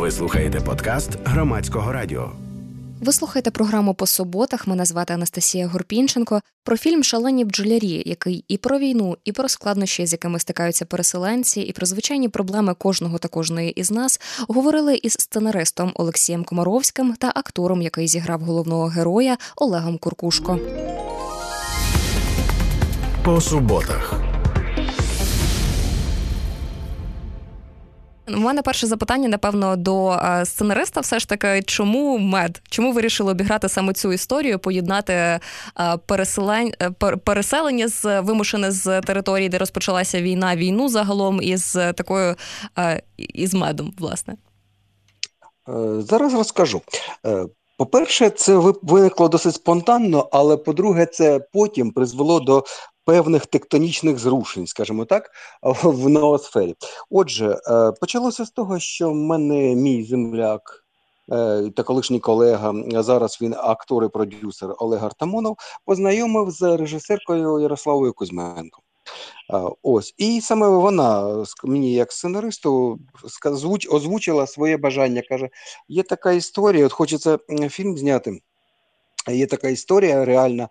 Ви слухаєте подкаст Громадського радіо. Ви слухаєте програму «По суботах». Мене звати Анастасія Горпінченко. Про фільм «Шалені бджолярі», який і про війну, і про складнощі, з якими стикаються переселенці, і про звичайні проблеми кожного та кожної із нас, говорили із сценаристом Олексієм Комаровським та актором, який зіграв головного героя, Олегом Куркушко. По суботах. У мене перше запитання, напевно, до сценариста все ж таки, чому мед? Чому вирішили обіграти саме цю історію, поєднати переселення вимушене з території, де розпочалася війна, війну загалом із такою, із медом, власне? Зараз розкажу. По-перше, це виникло досить спонтанно, але, по-друге, це потім призвело до певних тектонічних зрушень, скажімо так, в ноосфері. Отже, почалося з того, що в мене мій земляк та колишній колега, а зараз він актор і продюсер Олег Артамонов, познайомив з режисеркою Ярославою Кузьменко. Ось. І саме вона мені, як сценаристу, озвучила своє бажання. Каже, є така історія, от хочеться фільм зняти. Є така історія реальна,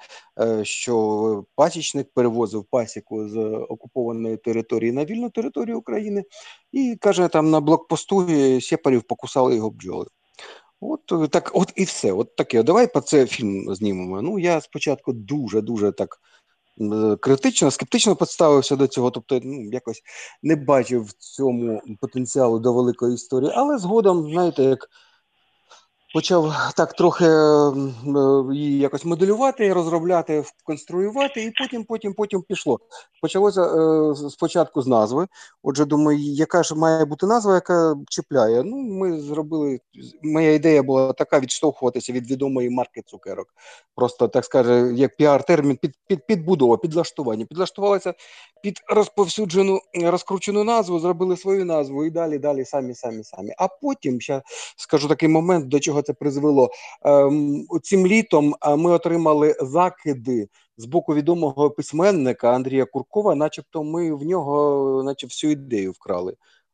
що пасічник перевозив пасіку з окупованої території на вільну територію України і, каже, там на блокпосту сепарів покусали його бджоли. От так, от і все. От таке. Давай про це фільм знімемо. Ну, я спочатку дуже так критично, скептично поставився до цього, тобто якось не бачив в цьому потенціалу до великої історії, але згодом, знаєте, як почав так трохи її якось моделювати, розробляти, конструювати, і потім пішло. Почалося спочатку з назви. Отже, думаю, яка ж має бути назва, яка чіпляє. Ну, ми зробили, моя ідея була така, відштовхуватися від відомої марки цукерок. Просто, так скаже, як піар-термін, підбудова, підлаштування. Підлаштувалися під розповсюджену, розкручену назву, зробили свою назву і далі самі. А потім, ще скажу такий момент, до чого це призвело. Цим літом ми отримали закиди з боку відомого письменника Андрія Куркова, начебто ми в нього всю ідею вкрали.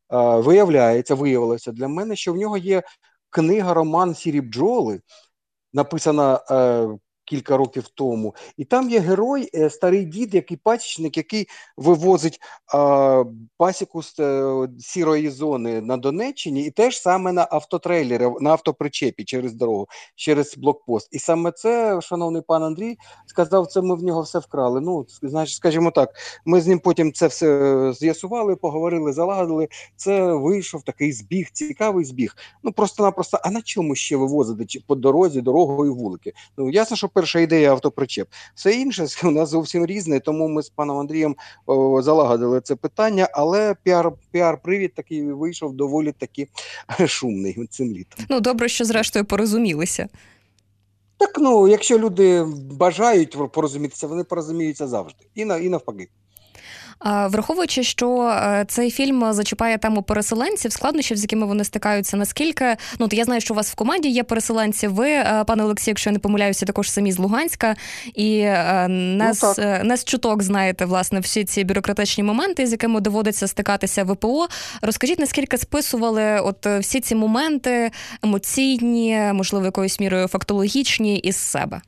Виявилося для мене, що в нього є книга-роман «Сірі бджоли», написана кілька років тому. І там є герой, старий дід, який пасічник, який вивозить пасіку з сірої зони на Донеччині, і теж саме на автотрейлері, на автопричепі через дорогу, через блокпост. І саме це, шановний пан Андрій, сказав, це ми в нього все вкрали. Ну, значить, скажімо так, ми з ним потім це все з'ясували, поговорили, залагодили. Це вийшов такий збіг, цікавий збіг. Ну, просто-напросто, а на чому ще вивозити по дорозі, дорогою вулики? Ну, ясно, що перша ідея автопричеп. Все інше у нас зовсім різне, тому ми з паном Андрієм залагодили це питання, але піар-привід такий вийшов доволі таки шумний цим літом. Ну, добре, що зрештою порозумілися. Так, якщо люди бажають порозумітися, вони порозуміються завжди. І навпаки. Враховуючи, що цей фільм зачіпає тему переселенців, складнощів, з якими вони стикаються, наскільки... Ну, я знаю, що у вас в команді є переселенці. Ви, пане Олексію, якщо я не помиляюся, також самі з Луганська. І не з чуток знаєте, власне, всі ці бюрократичні моменти, з якими доводиться стикатися ВПО. Розкажіть, наскільки списували всі ці моменти емоційні, можливо, якоюсь мірою фактологічні із себе?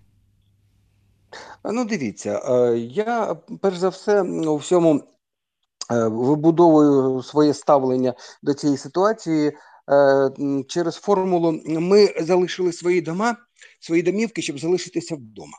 Ну, дивіться, я, перш за все, у всьому вибудовую своє ставлення до цієї ситуації через формулу «ми залишили свої домівки, щоб залишитися вдома».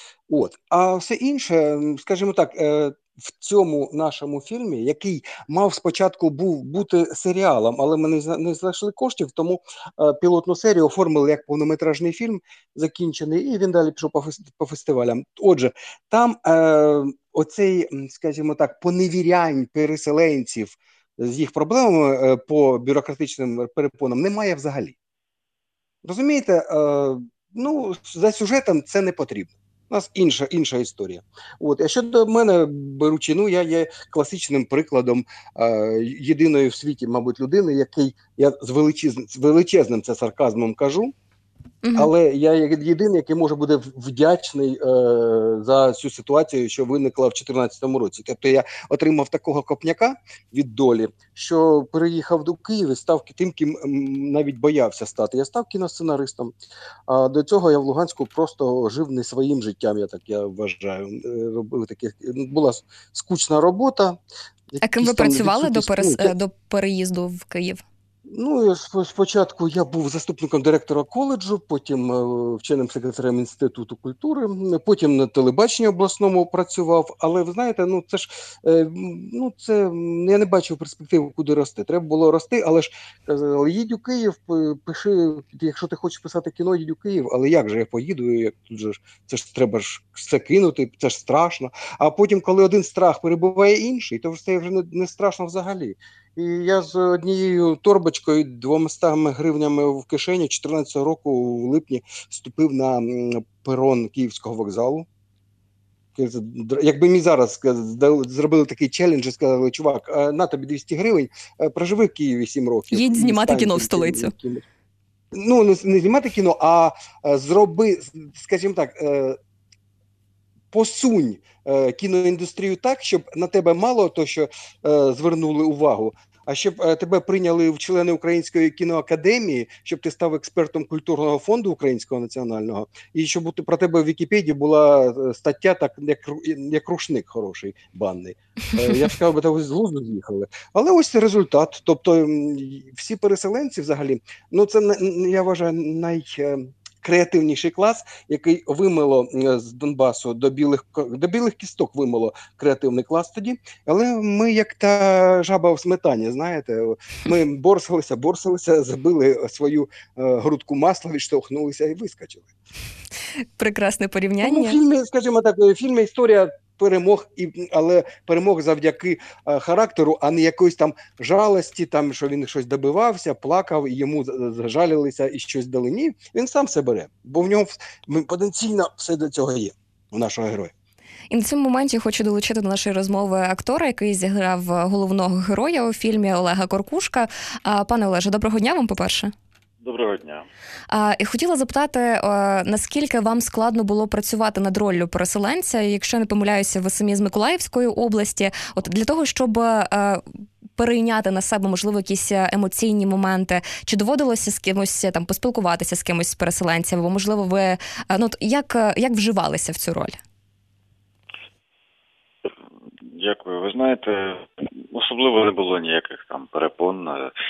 А все інше, скажімо так, в цьому нашому фільмі, який мав спочатку бути серіалом, але ми не знайшли коштів, тому пілотну серію оформили як повнометражний фільм закінчений, і він далі пішов по фестивалям. Отже, там оцей, скажімо так, поневірянь переселенців з їх проблемами по бюрократичним перепонам немає взагалі. Розумієте, за сюжетом це не потрібно. У нас інша історія. А щодо мене, беручи, я є класичним прикладом єдиної в світі, мабуть, людини, який, я з величезним це сарказмом кажу, Але я єдиний, який може бути вдячний за цю ситуацію, що виникла в 2014 році. Тобто я отримав такого копняка від долі, що переїхав до Києва і став тим, ким навіть боявся стати. Я став кіносценаристом, а до цього я в Луганську просто жив не своїм життям, я вважаю. Робив таке, була скучна робота. А ким ви працювали до переїзду в Київ? Ну, спочатку я був заступником директора коледжу, потім вченим секретарем Інституту культури, потім на телебаченні обласному працював. Але ви знаєте, це я не бачив перспективи, куди рости. Треба було рости, але ж казали, їдь у Київ, пиши, якщо ти хочеш писати кіно, їдь у Київ. Але як же я поїду? Як тут же це ж треба ж все кинути, це ж страшно. А потім, коли один страх перебуває інший, то стає вже не страшно взагалі. І я з однією торбочкою, 200 гривнями в кишені 2014 року в липні вступив на перон Київського вокзалу. Якби мені зараз зробили такий челендж і сказали, чувак, на тобі 200 гривень, проживи в Києві 7 років. Їдь знімати кіно в столицю. Ну, не знімати кіно, а зроби, скажімо так, посунь кіноіндустрію так, щоб на тебе мало то, що звернули увагу, а щоб тебе прийняли в члени Української кіноакадемії, щоб ти став експертом культурного фонду Українського національного, і щоб про тебе в Вікіпедії була стаття, так як рушник хороший, банний. Я б сказав, що з глузду з'їхали. Але ось це результат. Тобто всі переселенці взагалі, це, я вважаю, креативніший клас, який вимило з Донбасу до білих кісток вимило креативний клас тоді. Але ми як та жаба в сметані, знаєте, ми борсилися, забили свою грудку масла, відштовхнулися і вискочили. Прекрасне порівняння. Тому в фільмі історія перемог, але перемог завдяки характеру, а не якоїсь там жалості, там, що він щось добивався, плакав, і йому жалілися і щось дали. Ні, він сам все бере, бо в нього потенційно все до цього є, у нашого героя. І на цьому моменті хочу долучити до нашої розмови актора, який зіграв головного героя у фільмі, Олега Коркушка. Пане Олеже, доброго дня вам, по-перше. Доброго дня. І хотіла запитати, наскільки вам складно було працювати над роллю переселенця, якщо не помиляюся, ви самі з Миколаївської області, от для того, щоб перейняти на себе, можливо, якісь емоційні моменти, чи доводилося з кимось там поспілкуватися з кимось з переселенців, або, можливо, ви, як вживалися в цю роль? Дякую. Ви знаєте, особливо не було ніяких там перепон.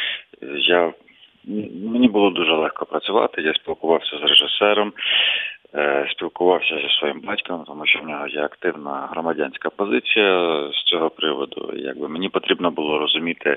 Мені було дуже легко працювати, я спілкувався з режисером, спілкувався зі своїм батьком, тому що в нього є активна громадянська позиція з цього приводу. Мені потрібно було розуміти,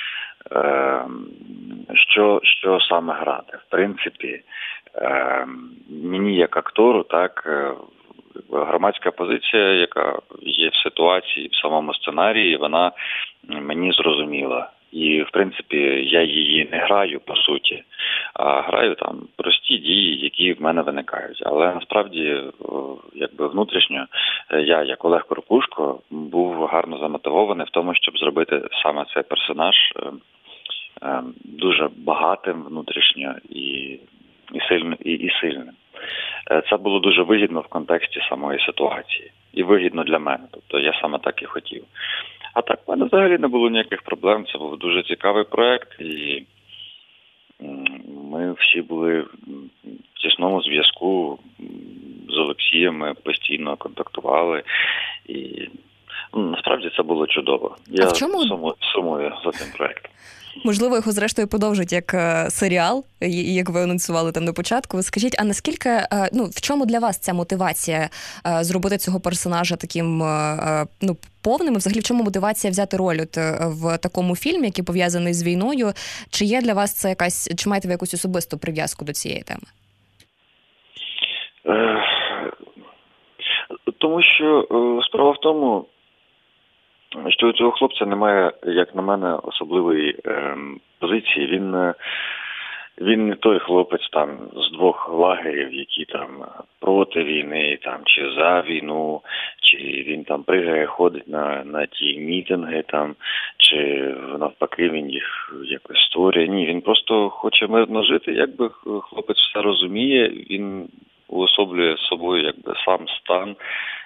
що саме грати. В принципі, мені як актору, так, громадська позиція, яка є в ситуації, в самому сценарії, вона мені зрозуміла. І, в принципі, я її не граю, по суті, а граю там прості дії, які в мене виникають. Але насправді, внутрішньо, я, як Олег Коркушко, був гарно замотивований в тому, щоб зробити саме цей персонаж дуже багатим внутрішньо і сильним. Це було дуже вигідно в контексті самої ситуації. І вигідно для мене. Тобто я саме так і хотів. А так, в мене взагалі не було ніяких проблем. Це був дуже цікавий проєкт. І ми всі були в тісному зв'язку з Олексієм. Ми постійно контактували. І насправді це було чудово. Я сумую за цим проєктом. Можливо, його зрештою подовжать як серіал, як ви анонсували там на початку. Скажіть, а наскільки, в чому для вас ця мотивація зробити цього персонажа таким, повним? І взагалі, в чому мотивація взяти роль в такому фільмі, який пов'язаний з війною? Чи є для вас це якась, чи маєте ви якусь особисту прив'язку до цієї теми? Тому що справа в тому, що у цього хлопця немає, як на мене, особливої позиції. Він він не той хлопець там з двох лагерів, які там проти війни, там чи за війну, чи він там пригає, ходить на ті мітинги, там, чи навпаки він їх якось створює. Ні, він просто хоче мирно жити. Якби хлопець все розуміє, він уособлює собою якби сам стан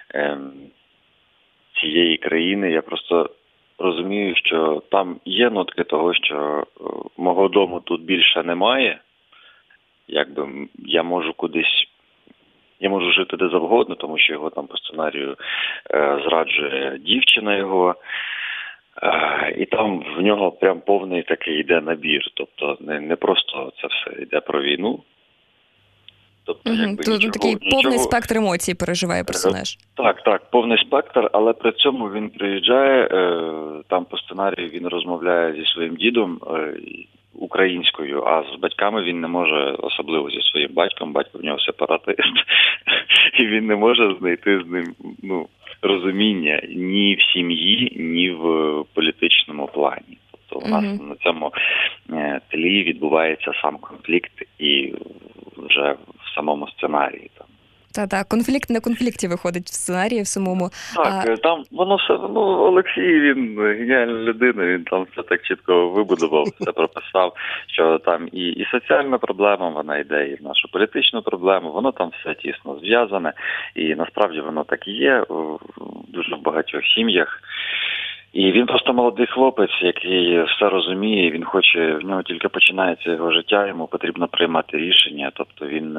цієї країни. Я просто розумію, що там є нотки того, що мого дому тут більше немає. Якби я можу жити де завгодно, тому що його там по сценарію зраджує дівчина його. І там в нього прям повний такий йде набір. Тобто не просто це все йде про війну. Тобто, тут такий повний спектр емоцій переживає персонаж. Так, повний спектр, але при цьому він приїжджає, там по сценарію він розмовляє зі своїм дідом українською, а з батьками він не може, особливо зі своїм батьком, батько в нього сепаратист, і він не може знайти з ним розуміння ні в сім'ї, ні в політичному плані. Тобто у нас на цьому тлі відбувається сам конфлікт і вже в самому сценарії. Так, конфлікт на конфлікті виходить в сценарії в самому. Так, там воно все, Олексій, він геніальна людина, він там все так чітко вибудував, все прописав, що там і соціальна проблема, вона йде, і в нашу політичну проблему, воно там все тісно зв'язане, і насправді воно так і є в дуже багатьох сім'ях. І він просто молодий хлопець, який все розуміє, він хоче, в нього тільки починається його життя, йому потрібно приймати рішення, тобто він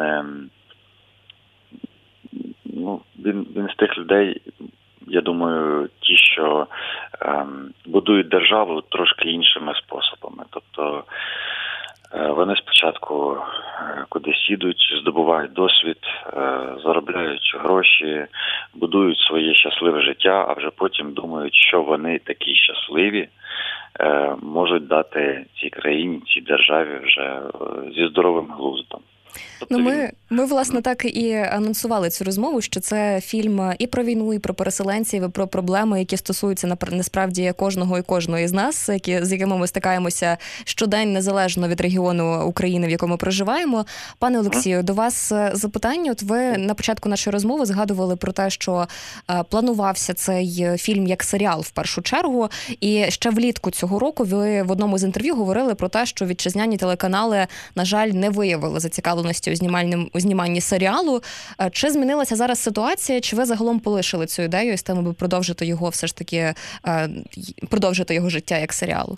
він з тих людей, я думаю, ті, що будують державу трошки іншими способами. Тобто вони спочатку кудись їдуть, здобувають досвід, заробляють гроші, будують своє щасливе життя, а вже потім думають, що вони такі щасливі можуть дати цій країні, цій державі вже зі здоровим глуздом. Ми, власне, так і анонсували цю розмову, що це фільм і про війну, і про переселенців, і про проблеми, які стосуються насправді кожного і кожної з нас, з якими ми стикаємося щодень, незалежно від регіону України, в якому проживаємо. Пане Олексію, до вас запитання. От ви на початку нашої розмови згадували про те, що планувався цей фільм як серіал в першу чергу, і ще влітку цього року ви в одному з інтерв'ю говорили про те, що вітчизняні телеканали, на жаль, не виявили зацікавленості у зніманні серіалу. Чи змінилася зараз ситуація, чи ви загалом полишили цю ідею і з тим, аби продовжити його все ж таки, продовжити його життя як серіалу?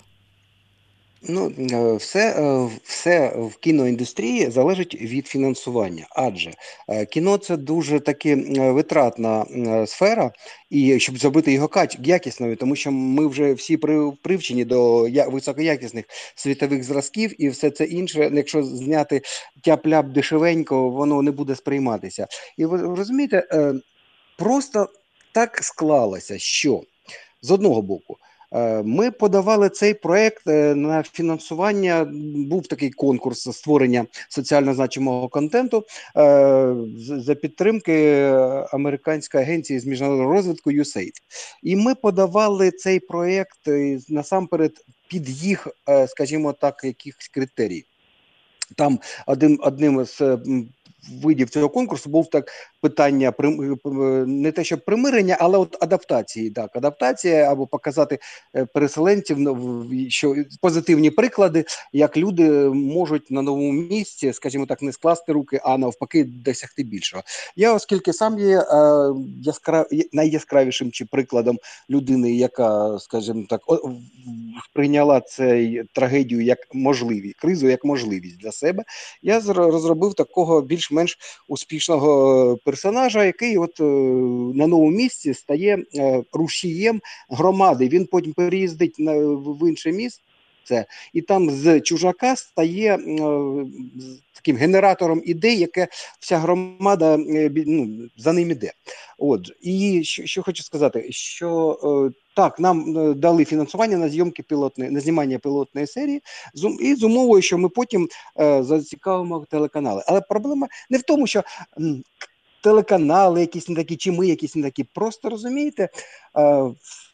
Все в кіноіндустрії залежить від фінансування, адже кіно – це дуже таки витратна сфера, і щоб зробити його якісною, тому що ми вже всі привчені до високоякісних світових зразків, і все це інше, якщо зняти тяп-ляп дешевенько, воно не буде сприйматися. І ви розумієте, просто так склалося, що з одного боку, ми подавали цей проект на фінансування, був такий конкурс створення соціально значимого контенту за підтримки американської агенції з міжнародного розвитку USAID. І ми подавали цей проект насамперед під їх, скажімо так, якихось критерій. Там одним з видів цього конкурсу був так питання не те, що примирення, але от адаптації. Так, адаптація або показати переселенців, що позитивні приклади, як люди можуть на новому місці, скажімо так, не скласти руки, а навпаки досягти більшого. Я, оскільки сам є найяскравішим чи прикладом людини, яка, скажімо так, сприйняла цю трагедію як можливість, кризу як можливість для себе, я розробив такого більш-менш успішного персонажа, який от на новому місці стає рушієм громади. Він потім переїздить в інше місце, і там з чужака стає таким генератором ідей, яке вся громада за ним іде. Отже, і що хочу сказати, що так, нам дали фінансування на знімання пілотної серії, і з умовою, що ми потім зацікавимо телеканали. Але проблема не в тому, що телеканали якісь не такі, чи ми якісь не такі. Просто, розумієте,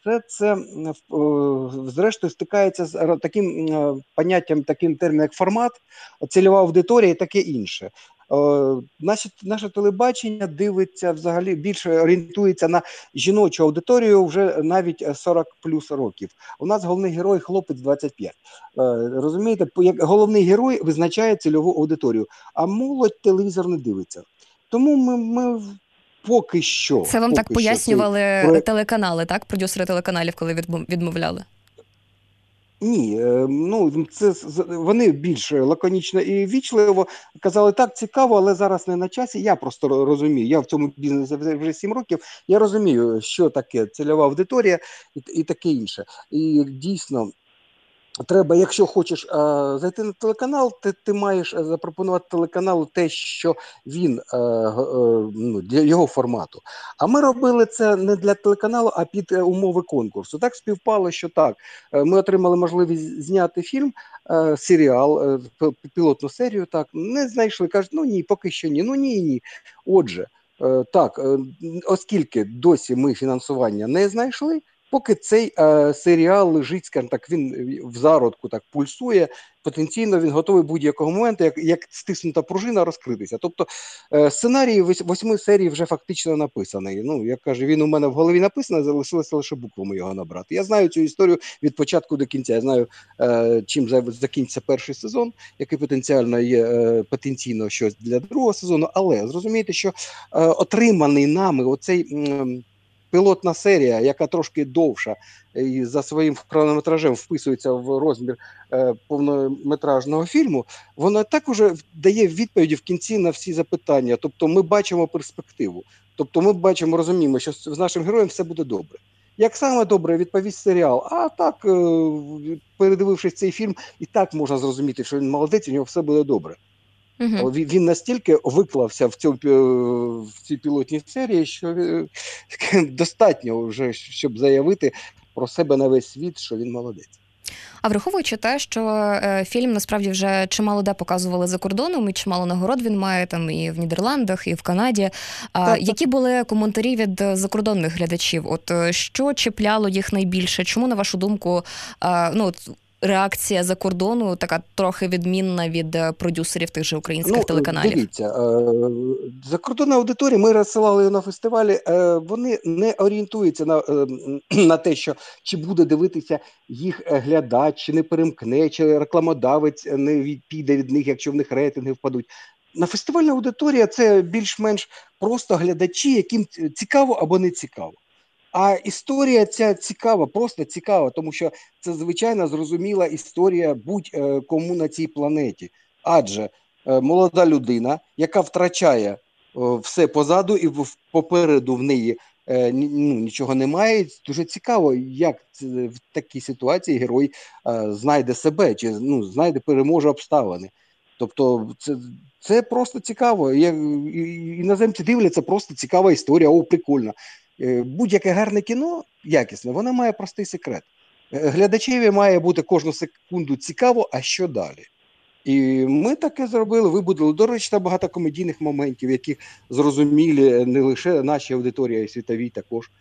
все це зрештою стикається з таким поняттям, таким терміном, як формат, цільова аудиторія і таке інше. Наше телебачення дивиться взагалі, більше орієнтується на жіночу аудиторію вже навіть 40 плюс років. У нас головний герой хлопець 25. Розумієте, як головний герой визначає цільову аудиторію, а молодь телевізор не дивиться. Тому ми поки що... Це вам так пояснювали телеканали, так? Продюсери телеканалів, коли відмовляли? Ні, це вони більш лаконічно і ввічливо казали, так, цікаво, але зараз не на часі. Я просто розумію, я в цьому бізнесі вже 7 років, я розумію, що таке цільова аудиторія і таке інше. І дійсно, треба, якщо хочеш зайти на телеканал, ти маєш запропонувати телеканалу те, що він для його формату. А ми робили це не для телеканалу, а під умови конкурсу. Так співпало, що так, ми отримали можливість зняти фільм, серіал, пілотну серію, так, не знайшли, кажуть, ні, поки що ні, ні. Отже, так, оскільки досі ми фінансування не знайшли, поки цей серіал лежить, скажімо так, він в зародку так пульсує, потенційно він готовий будь-якого моменту, як стиснута пружина, розкритися. Тобто сценарій 8 серій вже фактично написаний. Я кажу, він у мене в голові написаний, залишилося лише буквами його набрати. Я знаю цю історію від початку до кінця. Я знаю, чим закінчиться перший сезон, який потенціально є потенційно щось для другого сезону, але зрозумійте, що отриманий нами оцей... пілотна серія, яка трошки довша і за своїм хронометражем вписується в розмір повнометражного фільму, вона також дає відповіді в кінці на всі запитання. Тобто ми бачимо перспективу. Тобто ми бачимо, розуміємо, що з нашим героєм все буде добре. Як саме добре відповість серіал? А так, передивившись цей фільм, і так можна зрозуміти, що він молодець, у нього все буде добре. Угу. Він настільки виклався в цій пілотній серії, що достатньо вже, щоб заявити про себе на весь світ, що він молодець. А враховуючи те, що фільм насправді вже чимало де показували за кордоном, і чимало нагород він має там і в Нідерландах, і в Канаді. Які були коментарі від закордонних глядачів? От що чіпляло їх найбільше? Чому, на вашу думку, реакція за кордону така трохи відмінна від продюсерів тих же українських телеканалів? Дивіться, закордонна аудиторія, ми розсилали на фестивалі, вони не орієнтуються на те, що чи буде дивитися їх глядач, чи не перемкне, чи рекламодавець не піде від них, якщо в них рейтинги впадуть. На фестивальна аудиторія – це більш-менш просто глядачі, яким цікаво або не цікаво. А історія ця цікава, просто цікава, тому що це звичайно зрозуміла історія будь-кому на цій планеті. Адже молода людина, яка втрачає все позаду і попереду в неї нічого немає, дуже цікаво, як в такій ситуації герой знайде себе, чи знайде, переможе обставини. Тобто це просто цікаво. Іноземці дивляться, просто цікава історія, прикольно. Будь-яке гарне кіно, якісне, воно має простий секрет. Глядачеві має бути кожну секунду цікаво, а що далі? І ми таке зробили, вибудили. До речі, там багато комедійних моментів, які зрозумілі не лише нашій аудиторії, а й світовій також.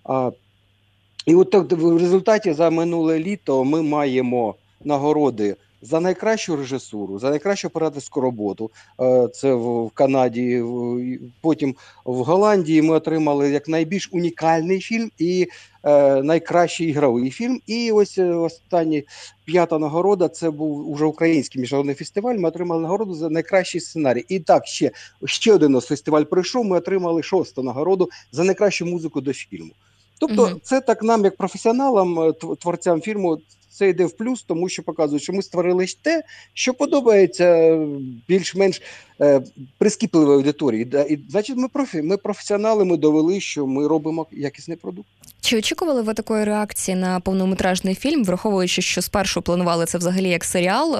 І от так, в результаті за минуле літо ми маємо нагороди за найкращу режисуру, за найкращу операторську роботу, це в Канаді, потім в Голландії ми отримали як найбільш унікальний фільм і найкращий ігровий фільм. І ось остання 5-та нагорода, це був уже український міжнародний фестиваль, ми отримали нагороду за найкращий сценарій. І так, ще один фестиваль пройшов, ми отримали 6-ту нагороду за найкращу музику до фільму. Тобто це так нам, як професіоналам, творцям фільму, це йде в плюс, тому що показує, що ми створили те, що подобається більш-менш прискіпливій аудиторії. І, значить, ми професіонали, ми довели, що ми робимо якісний продукт. Чи очікували ви такої реакції на повнометражний фільм, враховуючи, що спершу планували це взагалі як серіал?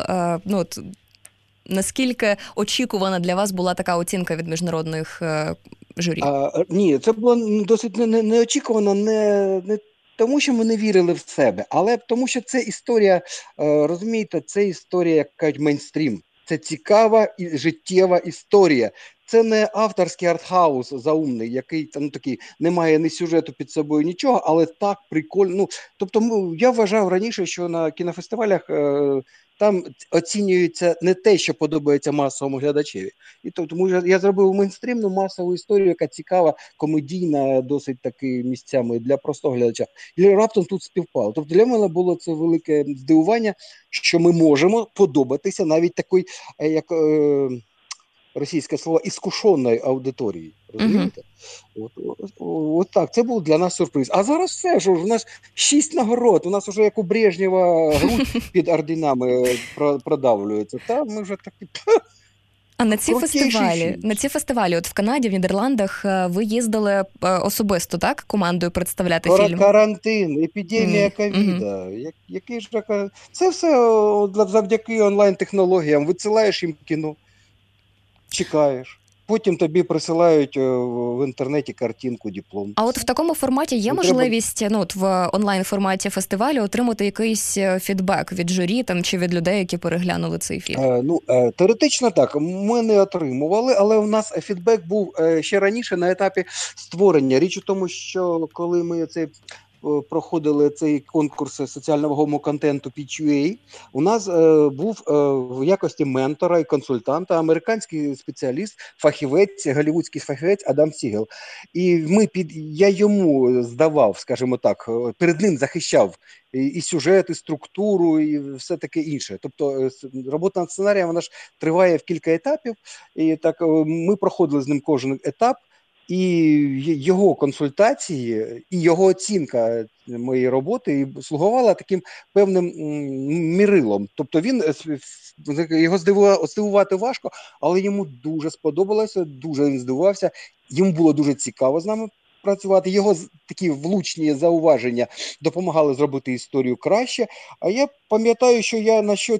Наскільки очікувана для вас була така оцінка від міжнародних журі? Ні, це було досить неочікувано, не тому, що ми не вірили в себе, але тому, що це історія, розумієте, це історія, як кажуть, мейнстрім. Це цікава і життєва історія. це не авторський артхаус заумний, який там такий не має ні сюжету під собою, нічого, але так прикольно. Ну, тобто, я вважав раніше, що на кінофестивалях там оцінюється не те, що подобається масовому глядачеві. І тому я зробив мейнстрімну масову історію, яка цікава, комедійна, досить таки місцями для простого глядача. І раптом тут співпало. Тобто для мене було це велике здивування, що ми можемо подобатися навіть такої, як російське слово, іскушеної аудиторії. Розумієте? От так, це був для нас сюрприз. А зараз все ж, у нас 6 нагород, у нас вже як у Брежнєва грудь під орденами продавлюється. Та ми вже такі... А на ці фестивалі, от в Канаді, в Нідерландах, ви їздили особисто, так, командою представляти фільм? Карантин, епідемія ковіда. Який ж це все завдяки онлайн-технологіям. Висилаєш їм кіно, чекаєш. Потім тобі присилають в інтернеті картинку, диплом. А от в такому форматі є можливість, от в онлайн-форматі фестивалю отримати якийсь фідбек від журі там, чи від людей, які переглянули цей фільм? Теоретично так. Ми не отримували, але у нас фідбек був ще раніше на етапі створення. Річ у тому, що коли ми проходили цей конкурс соціально-вагомого контенту PQA, у нас був в якості ментора і консультанта американський спеціаліст, фахівець, голлівудський фахівець Адам Сігел. І я йому здавав, скажімо так, перед ним захищав і сюжет, і структуру, і все таке інше. Тобто робота над сценарієм, вона ж триває в кілька етапів, і так ми проходили з ним кожен етап, і його консультації, і його оцінка моєї роботи слугувала таким певним мірилом. Тобто його здивувати важко, але йому дуже сподобалося, дуже він здивувався, йому було дуже цікаво з нами працювати. Його такі влучні зауваження допомагали зробити історію краще. А я пам'ятаю, що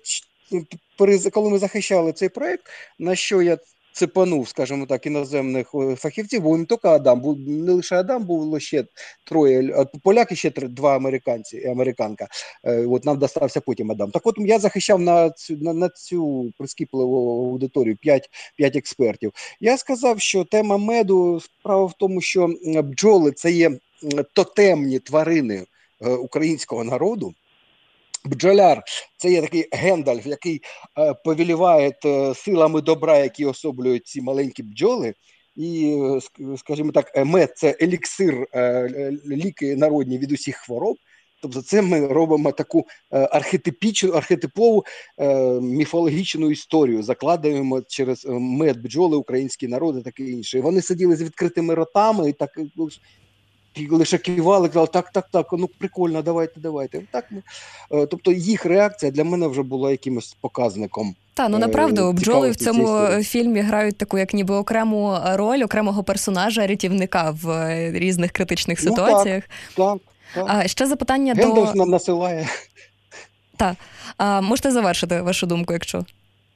коли ми захищали цей проєкт, на що я цепанув, скажімо так, іноземних фахівців, бо не тільки Адам, не лише Адам, було ще троє, поляки ще 2 американці і американка. От нам достався потім Адам. Так от я захищав на цю прискіпливу аудиторію 5 експертів. Я сказав, що тема меду, справа в тому, що бджоли – це є тотемні тварини українського народу. Бджоляр – це є такий Гендальф, який повеліває силами добра, які особлюють ці маленькі бджоли. І, скажімо так, мед – це еліксир, ліки народні від усіх хвороб. Тобто це ми робимо таку архетипову міфологічну історію, закладаємо через мед бджоли, український народ і таке інше. І вони сиділи з відкритими ротами і так... лише кивали, казали, так, ну прикольно, давайте. Так, тобто їх реакція для мене вже була якимось показником. Направду, бджоли в цьому фільмі грають таку, як ніби окрему роль, окремого персонажа, рятівника в різних критичних ситуаціях. Так. Ще запитання Гендальф нам насилає. Так. Можете завершити вашу думку, якщо...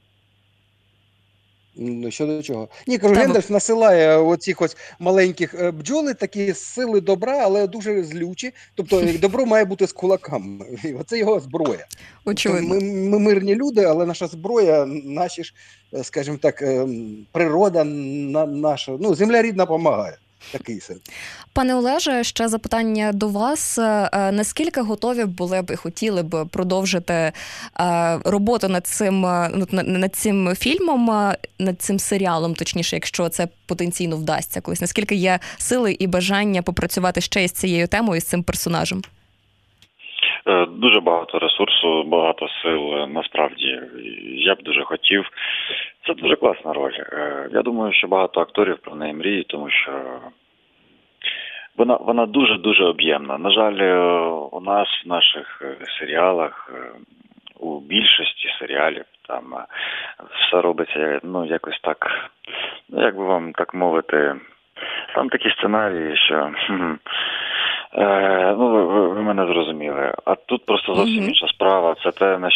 Щодо чого? Ні, кажу, Гендальф насилає оцих ось маленьких бджоли, такі сили добра, але дуже злючі. Тобто добро має бути з кулаками. Оце його зброя. Очевидно. Ми мирні люди, але наша зброя, наші ж, скажімо так, природа наша, земля рідна допомагає. Такий сенс. Пане Олеже, ще запитання до вас. Наскільки готові були б і хотіли б продовжити роботу над цим фільмом, над цим серіалом, точніше, якщо це потенційно вдасться колись? Наскільки є сили і бажання попрацювати ще із цією темою, з цим персонажем? Дуже багато ресурсу, багато сил, насправді. Я б дуже хотів. Це дуже класна роль. Я думаю, що багато акторів про неї мріють, тому що вона дуже-дуже об'ємна. На жаль, у нас в наших серіалах, у більшості серіалів, там все робиться, якось так, як би вам так мовити, там такі сценарії, що... ви мене зрозуміли. А тут просто зовсім інша справа. Це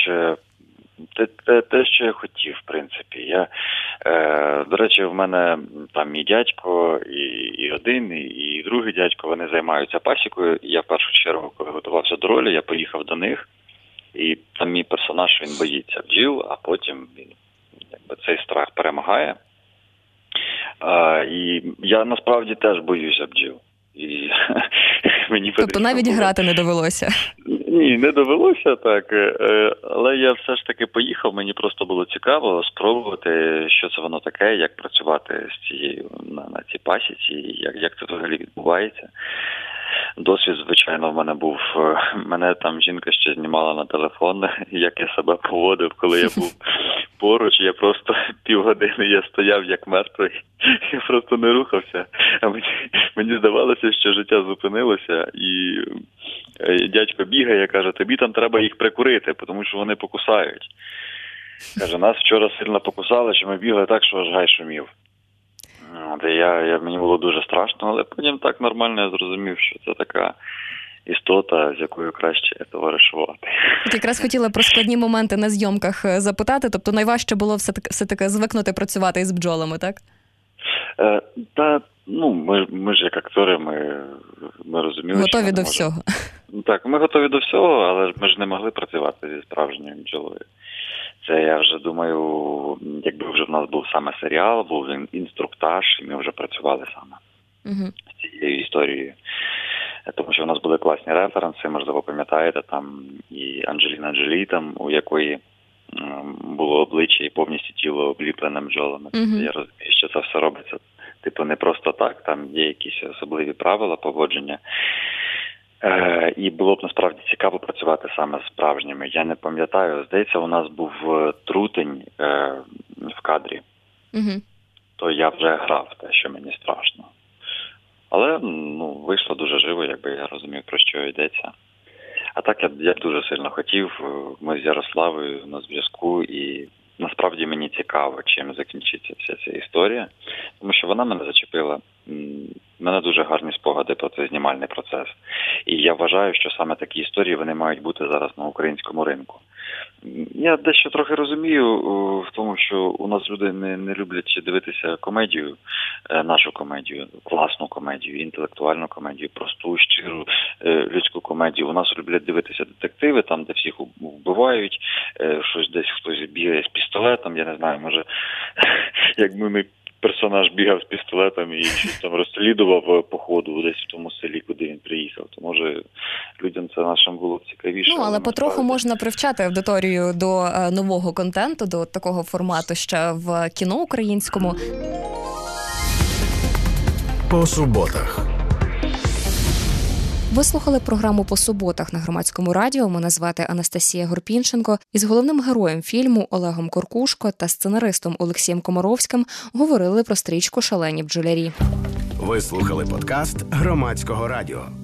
те, що я хотів, в принципі. До речі, в мене там мій дядько, і один, і другий дядько, вони займаються пасікою. Я в першу чергу, коли готувався до ролі, я поїхав до них, і там мій персонаж, він боїться бджіл, а потім він, цей страх перемагає. І я насправді теж боюся бджіл. І мені тобто навіть грати не довелося? Ні, не довелося так, але я все ж таки поїхав, мені просто було цікаво спробувати, що це воно таке, як працювати з цією на цій пасіці, як це взагалі відбувається. Досвід, звичайно, в мене був. Мене там жінка ще знімала на телефон, як я себе поводив, коли я був поруч. Я просто півгодини я стояв як мертвий, я просто не рухався. А мені здавалося, що життя зупинилося, і дядько бігає, каже, тобі там треба їх прикурити, тому що вони покусають. Каже, нас вчора сильно покусали, що ми бігали так, що аж гай шумів. Мені було дуже страшно, але потім так нормально я зрозумів, що це така істота, з якою краще товаришувати. Якраз хотіла про складні моменти на зйомках запитати, тобто найважче було все-таки звикнути працювати із бджолами, так? Ми ж як актори, ми розуміли, готові до всього. Так, ми готові до всього, але ж ми ж не могли працювати зі справжньою бджолою. Це, я вже думаю, якби вже в нас був саме серіал, був інструктаж, і ми вже працювали саме з цією історією. Тому що в нас були класні референси, можливо, пам'ятаєте, там і Анджеліна Джолі, там, у якої було обличчя і повністю тіло обліплене бджолами. Я розумію, що це все робиться, не просто так, там є якісь особливі правила поводження. І було б насправді цікаво працювати саме з справжніми. Я не пам'ятаю, здається, у нас був трутень в кадрі. То я вже грав те, що мені страшно. Але вийшло дуже живо, якби я розумів, про що йдеться. А так я дуже сильно хотів. Ми з Ярославою на зв'язку, і насправді мені цікаво, чим закінчиться вся ця історія. Тому що вона мене зачепила. У мене дуже гарні спогади про цей знімальний процес. І я вважаю, що саме такі історії, вони мають бути зараз на українському ринку. Я дещо трохи розумію в тому, що у нас люди не люблять дивитися комедію, нашу комедію, класну комедію, інтелектуальну комедію, просту, щиру людську комедію. У нас люблять дивитися детективи, там, де всіх вбивають, щось десь хтось бігає з пістолетом, я не знаю, може, якби персонаж бігав з пістолетом і щось там розслідував по ходу десь в тому селі, куди він приїхав. То, може, людям це нашим було цікавіше. Але потроху можна привчати аудиторію до нового контенту, до такого формату ще в кіно українському. По суботах. Ви слухали програму «По суботах» на Громадському радіо. Мене звати Анастасія Горпінченко. Із головним героєм фільму Олегом Коркушко та сценаристом Олексієм Комаровським говорили про стрічку «Шалені бджолярі». Ви слухали подкаст Громадського радіо.